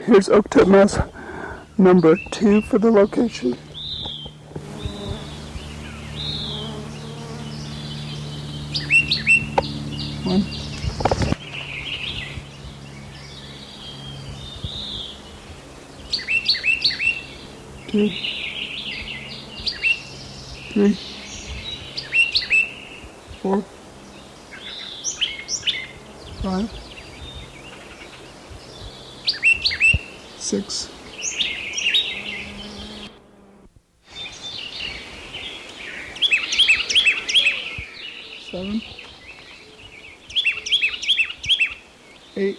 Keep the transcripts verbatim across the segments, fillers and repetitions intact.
Here's Oktip Mass number two for the location. One. Two. Three. Four. Five. Six. Seven. Eight.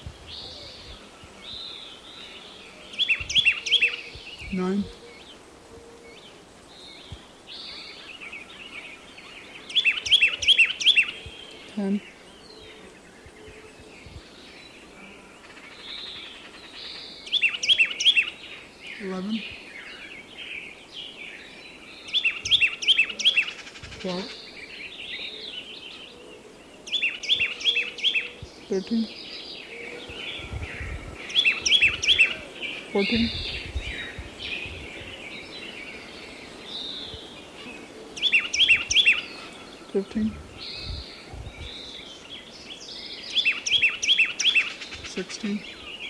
Nine. Ten. Eleven. Twelve. Thirteen. Fourteen. Fifteen. Sixteen.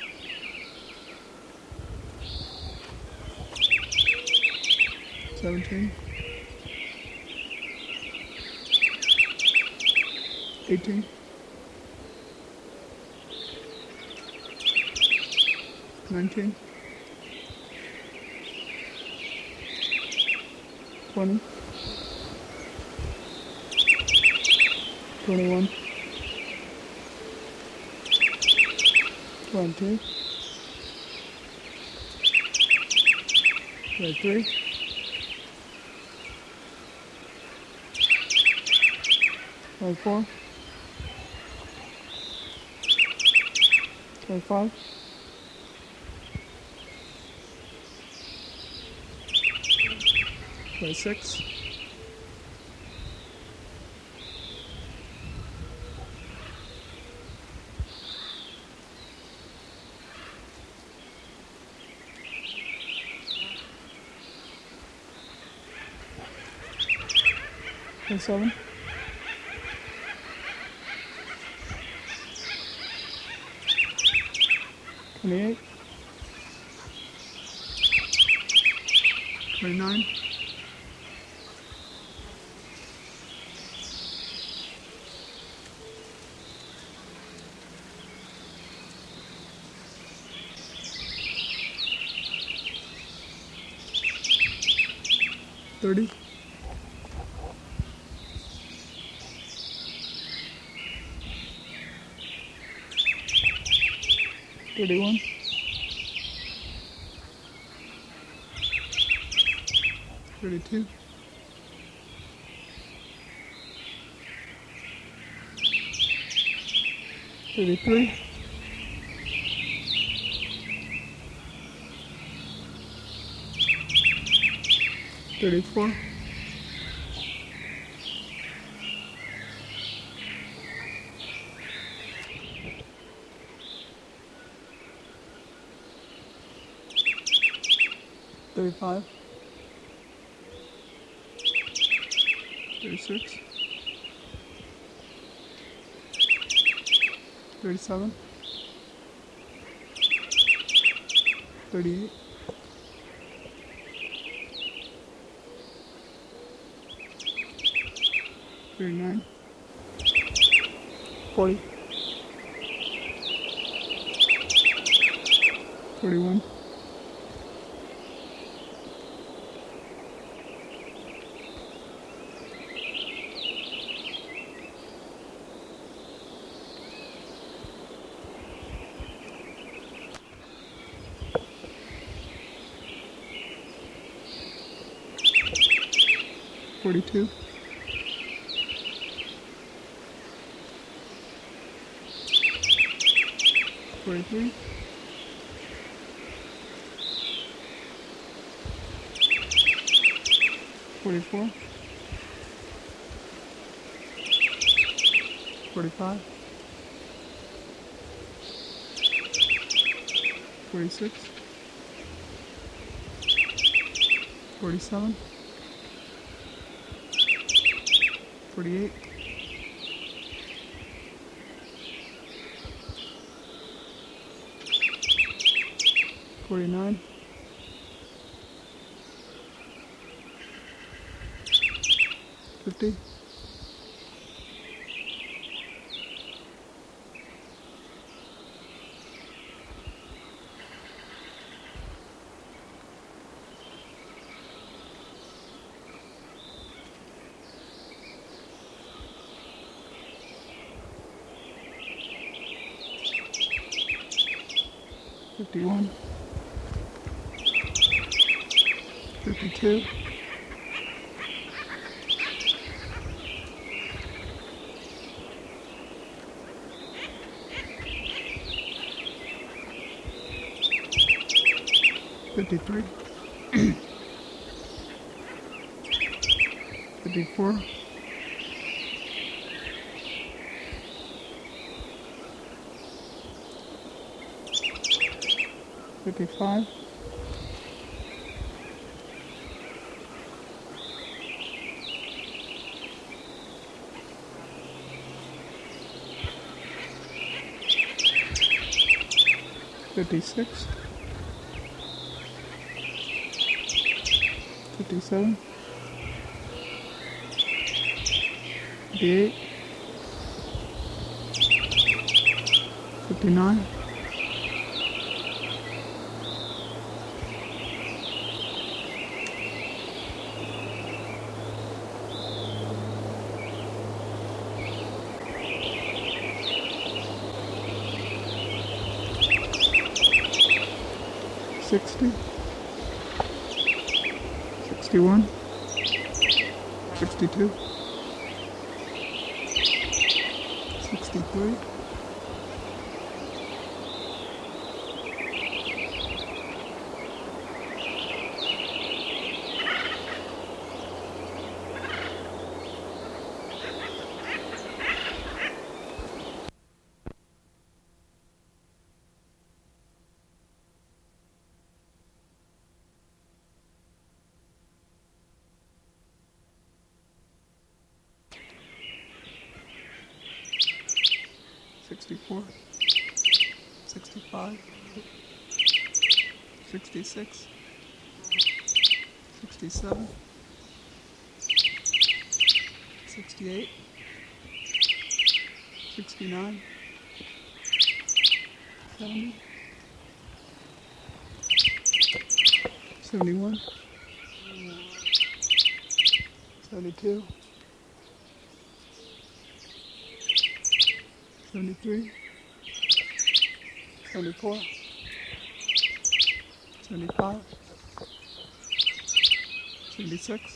Seventeen. Eighteen. Nineteen. Twenty. Twenty-one. Twenty-two. Twenty-three. Twenty-four. Twenty-five. Twenty-six. Twenty-seven. Twenty-eight. Twenty-nine. Thirty. Thirty-one. Thirty-two. Thirty-three. Thirty-four. Thirty-five. Thirty-six. Thirty-seven. Thirty-eight. Thirty-nine. Forty. Forty-one. Forty-two. Forty-three. Forty-four. Forty-five. forty-six, forty-seven, forty-eight, forty-nine, fifty, fifty-one, fifty-two, fifty-three, fifty-four, fifty-five, fifty-six, fifty-seven, fifty-eight, fifty-nine, sixty, sixty-one, sixty-two, sixty-three, sixty-four, sixty-five, sixty-six, sixty-seven, sixty-eight, sixty-nine, seventy, seventy-one, seventy-two, seventy-three, seventy-four, seventy-five, seventy-six,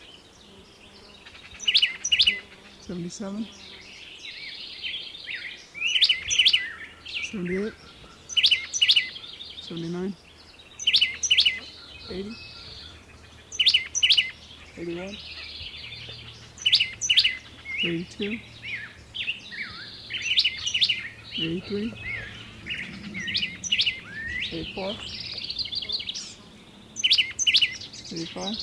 seventy-seven, seventy-eight, seventy-nine, eighty, eighty-one, eighty-two, eighty-three, eighty-four, eighty-five,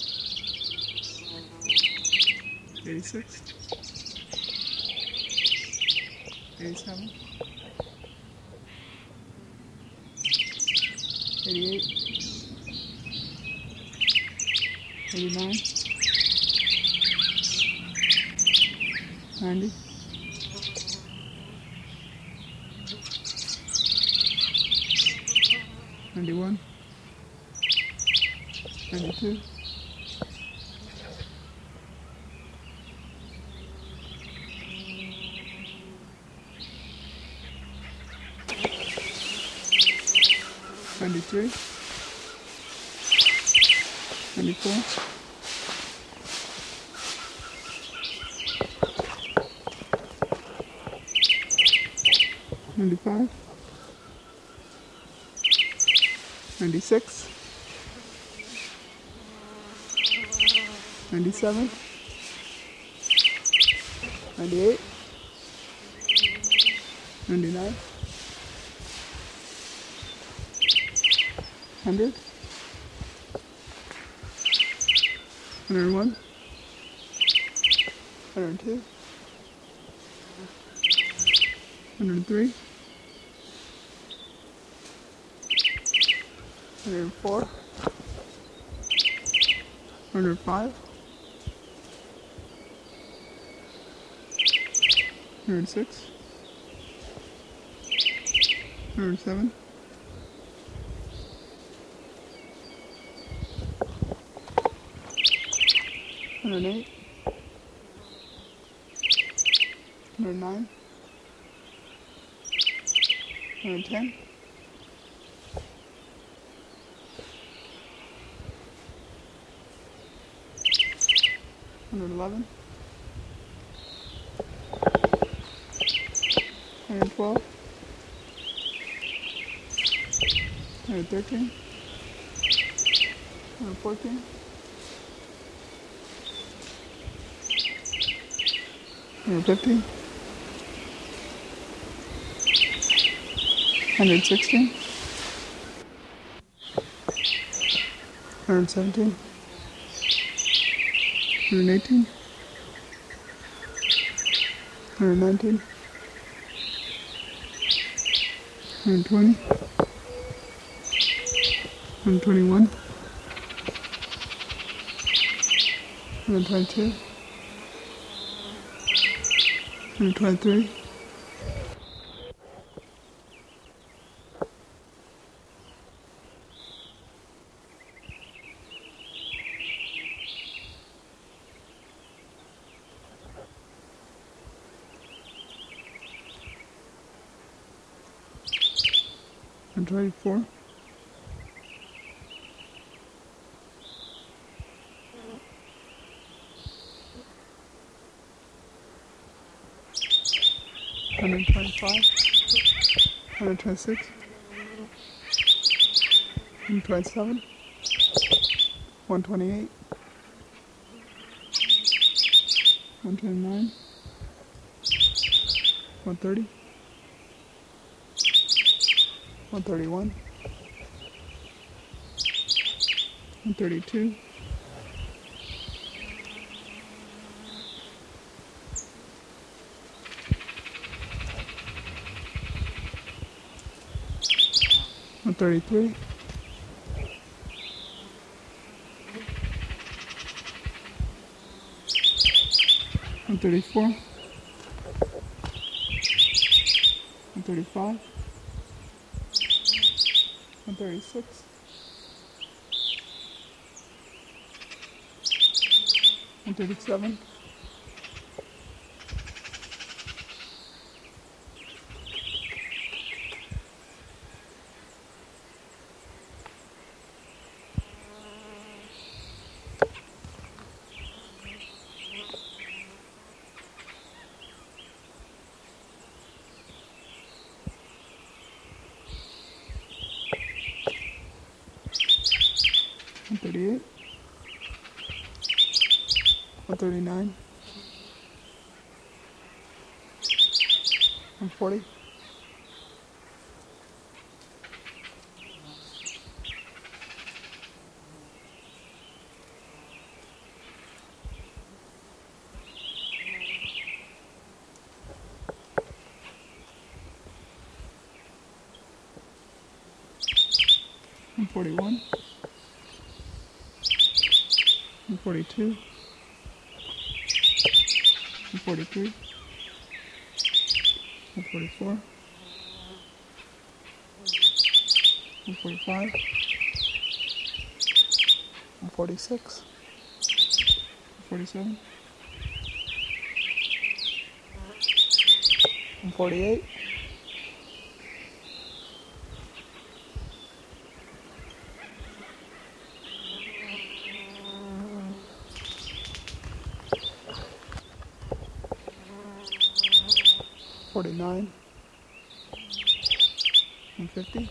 eighty-six, eighty-seven, eighty-eight, eighty-nine, ninety, ninety-one, ninety-two, ninety-three, ninety-four, ninety-five, ninety-six, ninety-seven, ninety-eight, ninety-nine, Hundred. Hundred one. Hundred two. Hundred three. Hundred four. Hundred five. Hundred six. Hundred seven. Hundred eight. Hundred nine. Hundred ten. Hundred eleven. Hundred twelve. Hundred thirteen. Hundred fourteen. Hundred fifteen. Hundred sixteen. Hundred seventeen. Hundred eighteen. Hundred nineteen. Hundred twenty. Hundred twenty-one. Hundred twenty-two. Hundred twenty-three. Hundred twenty-four. Hundred twenty-five. Hundred twenty-six. Hundred twenty-seven. One twenty-eight. One twenty-nine. One thirty. One thirty-one. One thirty-two. One thirty-three. One thirty-four. One thirty-five. One thirty-six. One thirty-seven. One thirty-eight. One thirty-nine. One forty. One forty-one. One forty-two. One forty-three. One forty-four. One forty-five. One forty-six. One forty-seven. One forty-eight. Forty-nine. One fifty.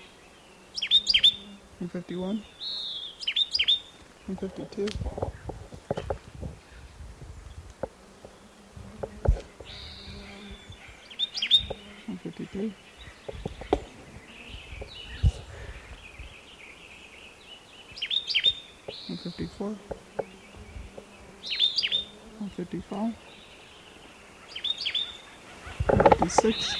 One fifty-one. One fifty-two. One fifty-three. one fifty-four, one fifty-five, one fifty-six,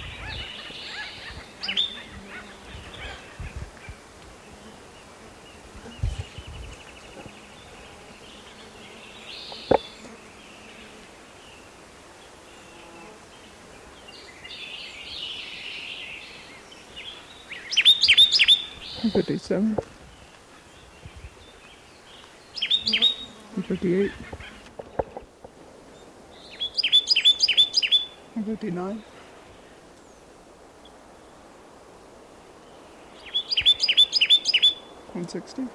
one fifty-seven, one fifty-eight, one fifty-nine, one sixty,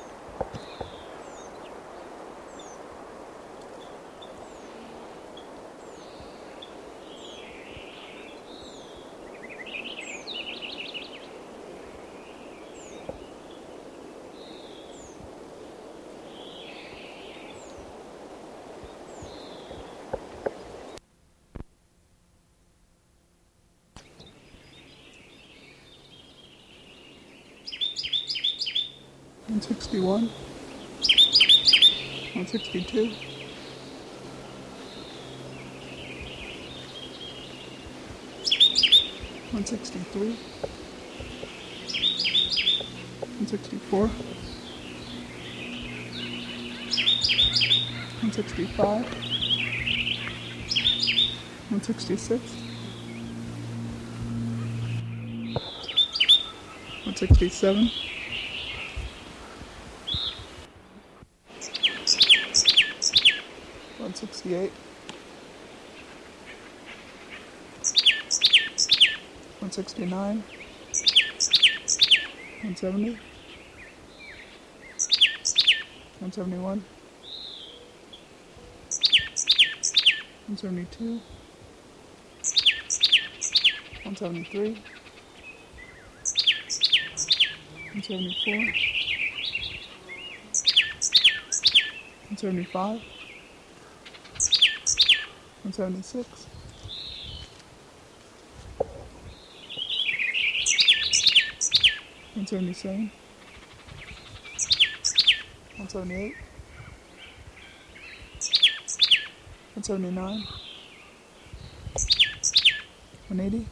one sixty-one, one sixty-two, one sixty-three, one sixty-four, one sixty-five, one sixty-six, one sixty-seven, one sixty-eight, one sixty-nine, one seventy, one seventy-one, one seventy-two, one seventy-three, one seventy-four, one seventy-five, one seventy-six, one seventy-seven, one seventy-eight, one seventy-nine, one eighty,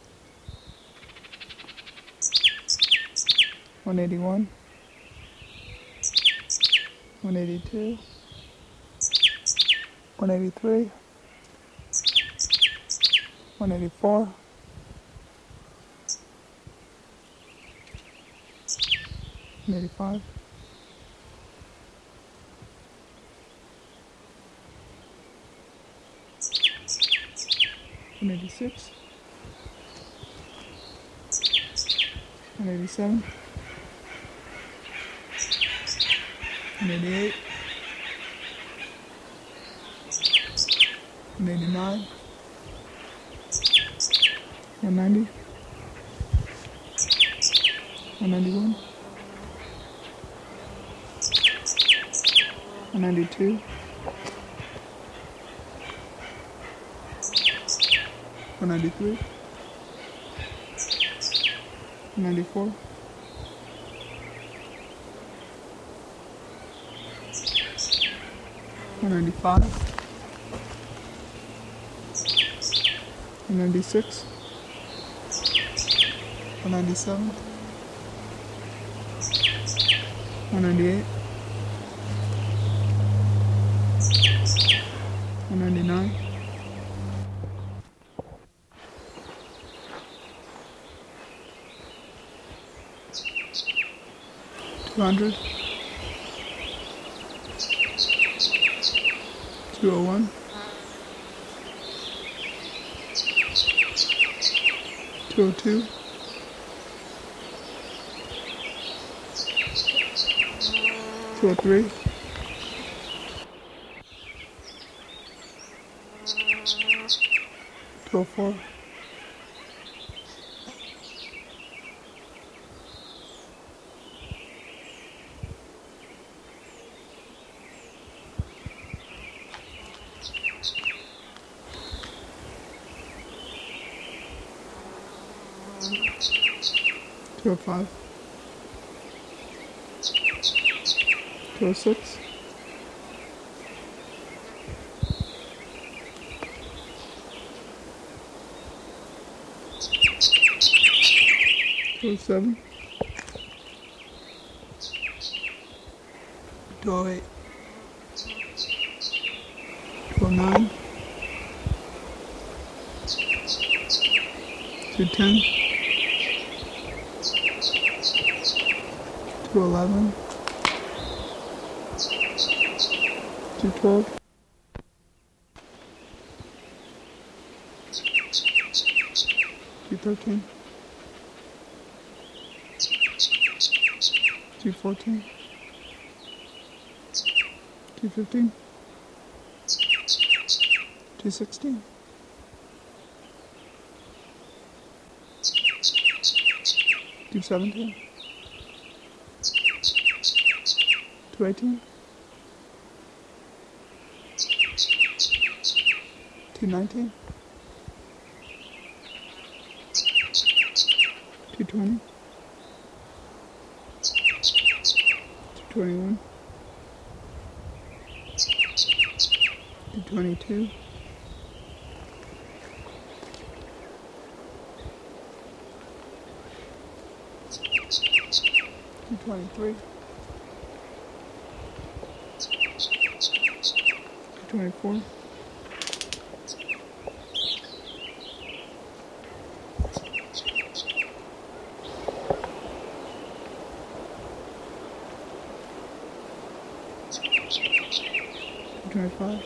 one eighty-one, one eighty-two, one eighty-three, one eighty-four, one eighty-five, one eighty-six, one eighty-seven, one eighty-eight, one eighty-nine, one ninety, one ninety-one, one ninety-two, one ninety-three, one ninety-four, one ninety-five, one ninety-six, one ninety-seven, one ninety-eight, one ninety-nine, two hundred, two oh one, two oh two, two oh three, two oh four, two oh five, two oh six, two oh seven, two oh eight, two oh nine, two ten, two eleven, two twelve, two thirteen, two fourteen, two fifteen, two sixteen, two seventeen, two eighteen, two nineteen, two twenty, two twenty-one, two twenty-two, two twenty-three, two twenty-four, two twenty-five,